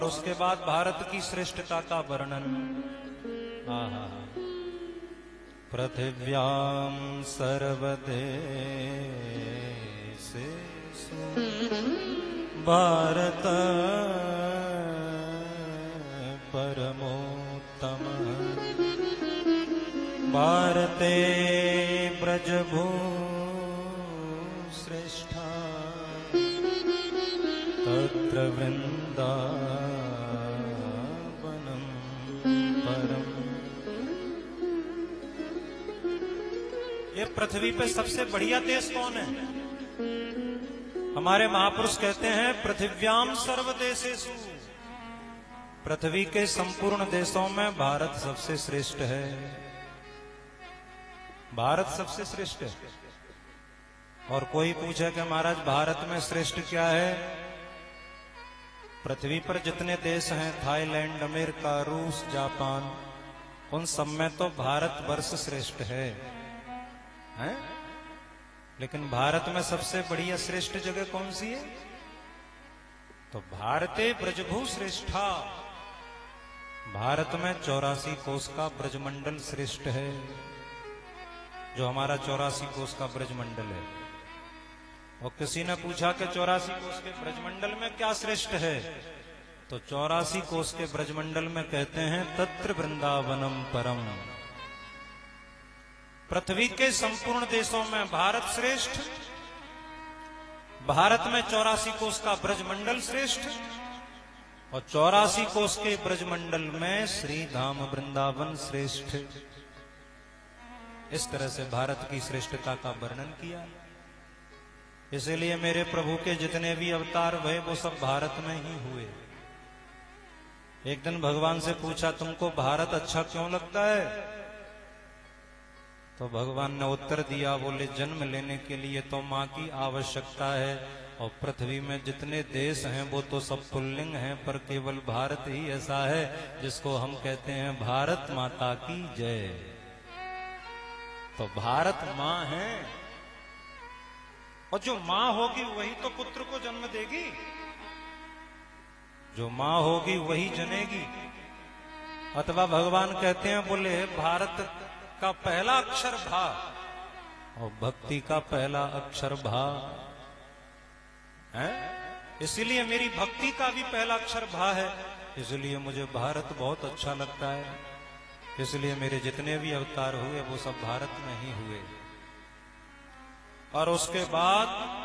उसके बाद भारत की श्रेष्ठता का वर्णन। पृथिव्याम सर्वदेशेषु भारत परमोत्तम। भारते ब्रजभू श्रेष्ठा तत्र वृंदावनम परम। ये पृथ्वी पे सबसे बढ़िया देश कौन है? हमारे महापुरुष कहते हैं पृथिव्याम सर्वदेशेषु। पृथ्वी के संपूर्ण देशों में भारत सबसे श्रेष्ठ है। भारत सबसे श्रेष्ठ है। और कोई पूछे कि महाराज भारत में श्रेष्ठ क्या है? पृथ्वी पर जितने देश हैं, थाईलैंड, अमेरिका, रूस, जापान, उन सब में तो भारत वर्ष श्रेष्ठ है? लेकिन भारत में सबसे बढ़िया श्रेष्ठ जगह कौन सी है? तो भारते ब्रजभू श्रेष्ठा। भारत में 84 कोस का ब्रजमंडल श्रेष्ठ है। जो हमारा 84 कोस का ब्रजमंडल है। और किसी ने पूछा कि 84 कोस के ब्रजमंडल में क्या श्रेष्ठ है? तो 84 कोस के ब्रजमंडल में कहते हैं तत्र वृंदावनम परम। पृथ्वी के संपूर्ण देशों में भारत श्रेष्ठ। भारत में 84 कोस का ब्रजमंडल श्रेष्ठ। और 84 कोस के ब्रजमंडल में श्री धाम वृंदावन श्रेष्ठ। इस तरह से भारत की श्रेष्ठता का वर्णन किया। इसलिए मेरे प्रभु के जितने भी अवतार हुए वो सब भारत में ही हुए। एक दिन भगवान से पूछा तुमको भारत अच्छा क्यों लगता है? तो भगवान ने उत्तर दिया, बोले जन्म लेने के लिए तो माँ की आवश्यकता है। और पृथ्वी में जितने देश हैं वो तो सब पुल्लिंग हैं, पर केवल भारत ही ऐसा है जिसको हम कहते हैं भारत माता की जय। तो भारत माँ है। और जो माँ होगी वही तो पुत्र को जन्म देगी। जो माँ होगी वही जनेगी। अथवा भगवान कहते हैं, बोले भारत का पहला अक्षर भा और भक्ति का पहला अक्षर भा है। इसलिए मेरी भक्ति का भी पहला अक्षर भा है। इसलिए मुझे भारत बहुत अच्छा लगता है। इसलिए मेरे जितने भी अवतार हुए वो सब भारत में ही हुए। और उसके बाद